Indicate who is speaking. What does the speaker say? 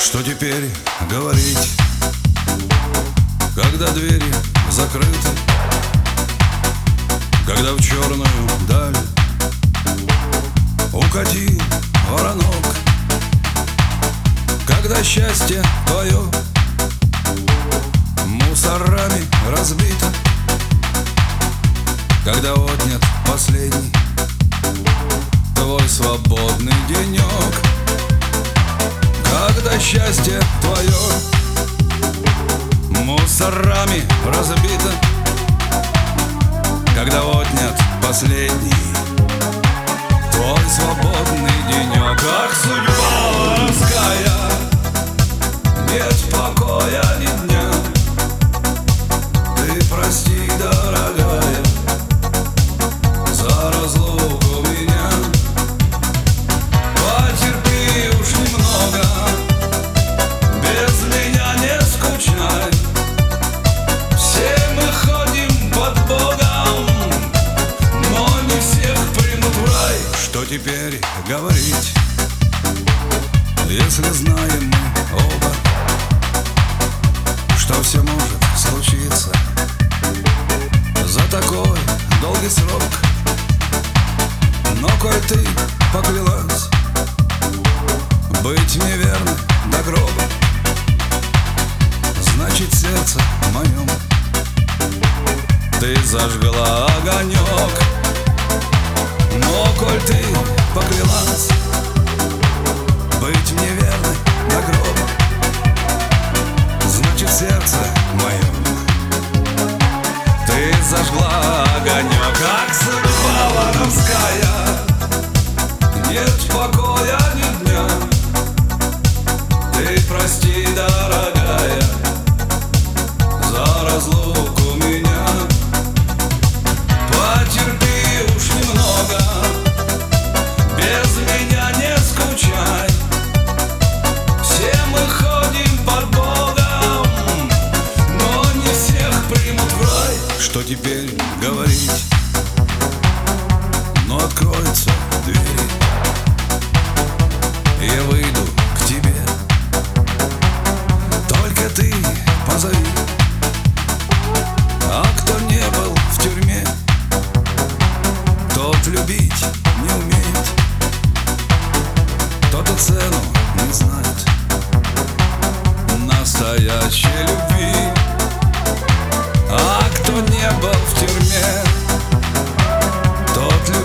Speaker 1: Что теперь говорить, когда двери закрыты, когда в черную даль укатил воронок, когда счастье твое мусорами разбито, когда отнят последний твой свободный денек, когда счастье твое мусорами разбито, когда отнят последний твой свободный денек. Как судьба воровская, нет покоя ни дня. Ты прости, дорогая, за разлуку меня. Потерпи уж немного, без меня не скучай. Все мы ходим под Богом, но не всех примут в рай. Что теперь говорить, если знаем мы оба, что все может случиться за такой долгий срок? Но коль ты поклялась быть мне верной до гроба, значит, в сердце моем ты зажгла огонек. Но коль ты поклялась быть мне верной до гроба, значит, в сердце моем ты зажгла огонек. Как судьба воровская, нет покоя ни дня. Ты прости, дорогая, за разлуку меня. Потерпи уж немного, без меня не скучай. Все мы ходим под Богом, но не всех примут в рай. Что теперь говорить? Но откроются двери, и я выйду к тебе. Только ты позови. А кто не был в тюрьме, тот любить не умеет, тот и цену не знает настоящей любви. А кто не был в тюрьме, тот